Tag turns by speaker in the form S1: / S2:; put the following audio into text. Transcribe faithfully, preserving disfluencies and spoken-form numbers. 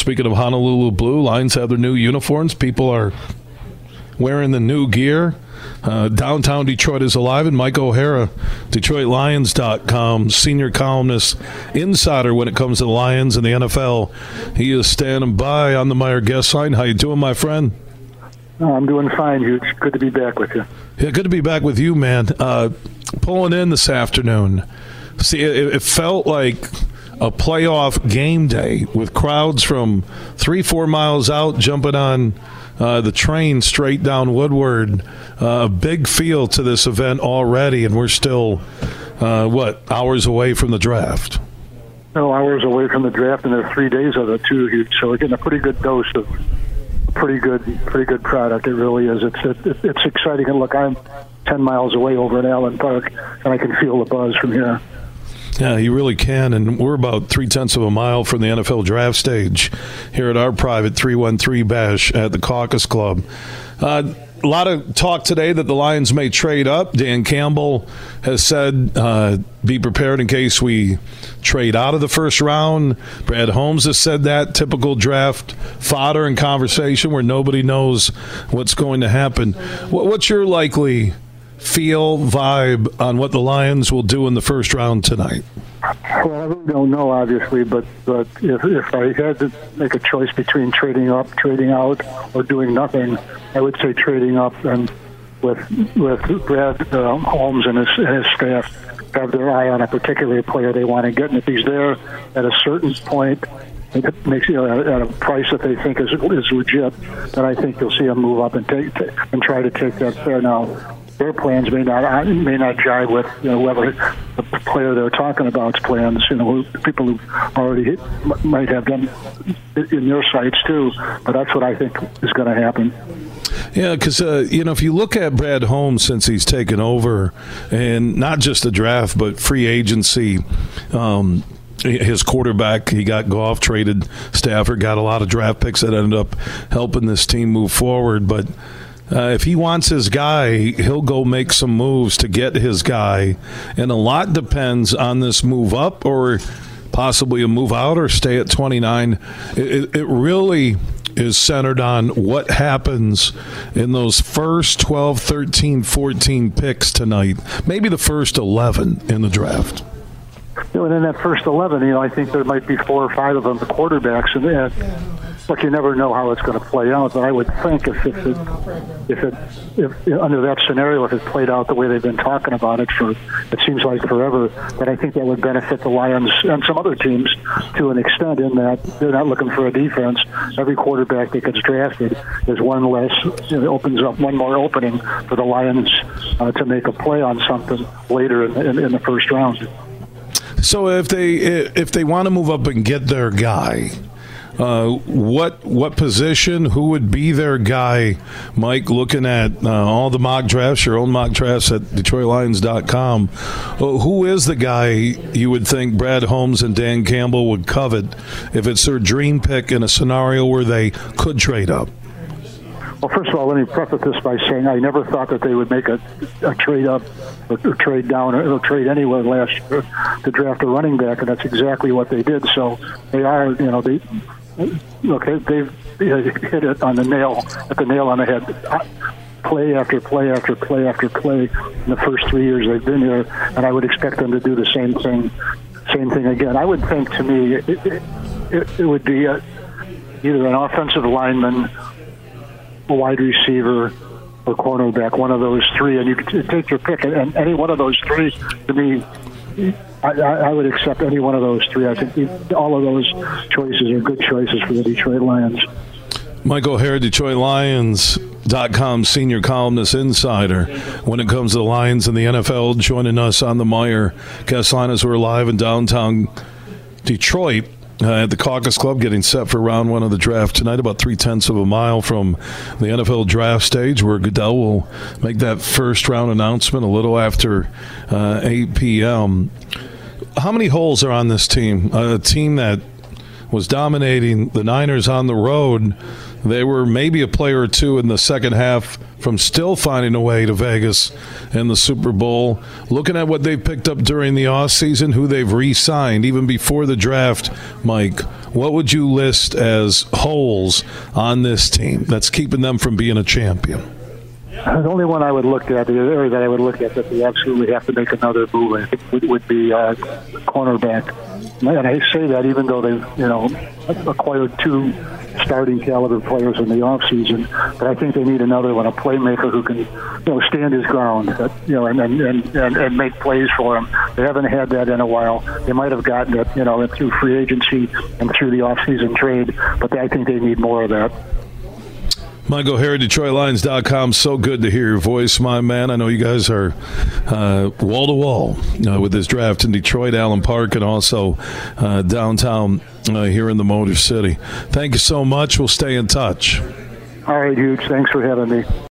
S1: speaking of Honolulu Blue, Lions have their new uniforms. People are wearing the new gear. Uh, downtown Detroit is alive, and Mike O'Hara, Detroit Lions dot com, senior columnist, insider when it comes to the Lions and the N F L. He is standing by on the Meijer guest line. How you doing, my friend?
S2: Oh, I'm doing fine, Hugh. Good to be back with you.
S1: Yeah, good to be back with you, man. Uh, pulling in this afternoon. See, it, it felt like a playoff game day with crowds from three, four miles out jumping on uh, the train straight down Woodward. Uh, a big feel to this event already, and we're still, uh, what, hours away from the draft?
S2: No, hours away from the draft, and there are three days of it, too, Hugh. So we're getting a pretty good dose of pretty good pretty good product. It really is. It's it, it's exciting. And look, I'm ten miles away over in Allen Park, and I can feel the buzz from here.
S1: Yeah, you really can, and we're about three-tenths of a mile from the N F L draft stage here at our private three one three Bash at the Caucus Club. Uh, a lot of talk today that the Lions may trade up. Dan Campbell has said uh, be prepared in case we trade out of the first round. Brad Holmes has said that. Typical draft fodder and conversation where nobody knows what's going to happen. What, what's your likely feel, vibe on what the Lions will do in the first round tonight?
S2: Well, I really don't know, obviously, but, but if, if I had to make a choice between trading up, trading out, or doing nothing, I would say trading up, and with with Brad uh, Holmes and his, and his staff have their eye on a particular player they want to get, and if he's there at a certain point, it makes you know, at a price that they think is is legit, then I think you'll see them move up and take and try to take that fair. Now, their plans may not may not jive with you know whoever the player they're talking about's plans. You know, people who already hit, might have them in their sights too. But that's what I think is going to happen.
S1: Yeah, because uh, you know if you look at Brad Holmes since he's taken over, and not just the draft but free agency. Um, His quarterback, he got Goff traded. Stafford got a lot of draft picks that ended up helping this team move forward. But uh, if he wants his guy, he'll go make some moves to get his guy. And a lot depends on this move up or possibly a move out or stay at twenty-nine. It, it really is centered on what happens in those first twelve, thirteen, fourteen picks tonight. Maybe the first eleven in the draft.
S2: You know, and in that first eleven, you know, I think there might be four or five of them, the quarterbacks, and uh, look, you never know how it's going to play out. But I would think if, if it, if it, if under that scenario, if it played out the way they've been talking about it for, it seems like forever, that I think that would benefit the Lions and some other teams to an extent. In that they're not looking for a defense. Every quarterback that gets drafted is one less. You know, opens up one more opening for the Lions uh, to make a play on something later in, in, in the first round.
S1: So if they if they want to move up and get their guy, uh, what what position? Who would be their guy? Mike, looking at uh, all the mock drafts, your own mock drafts at Detroit Lions dot com, uh, who is the guy you would think Brad Holmes and Dan Campbell would covet if it's their dream pick in a scenario where they could trade up?
S2: Well, first of all, let me preface this by saying I never thought that they would make a, a trade up or, or trade down or, or trade anywhere last year to draft a running back, and that's exactly what they did. So they are, you know, they okay, they've hit it on the nail, at the nail on the head. Play after play after play after play in the first three years they've been here, and I would expect them to do the same thing, same thing again. I would think, to me, it, it, it, it would be a, either an offensive lineman, a wide receiver, or cornerback, one of those three, and you can take your pick. And any one of those three, to me, I, I would accept any one of those three. I think all of those choices are good choices for the Detroit Lions.
S1: Mike O'Hara, Detroit Lions dot com senior columnist insider when it comes to the Lions and the N F L, joining us on the Meijer guest line as we're live in downtown Detroit. Uh, at the Caucus Club, getting set for round one of the draft tonight, about three-tenths of a mile from the N F L draft stage, where Goodell will make that first-round announcement a little after uh, eight p.m. How many holes are on this team? A team that was dominating the Niners on the road. They were maybe a player or two in the second half from still finding a way to Vegas and the Super Bowl. Looking at what they've picked up during the offseason, who they've re-signed, even before the draft, Mike, what would you list as holes on this team that's keeping them from being a champion?
S2: The only one I would look at, or that I would look at, that they absolutely have to make another move, I think, would, would be uh, cornerback. And I say that even though they've, you know, acquired two starting caliber players in the offseason, but I think they need another one, a playmaker who can, you know, stand his ground, you know, and and, and, and make plays for him. They haven't had that in a while. They might have gotten it, you know, through free agency and through the offseason trade, but I think they need more of that.
S1: Mike O'Hara, Detroit Lions dot com. So good to hear your voice, my man. I know you guys are uh, wall-to-wall uh, with this draft in Detroit, Allen Park, and also uh, downtown uh, here in the Motor City. Thank you so much. We'll stay in touch.
S2: All right, Huge. Thanks for having me.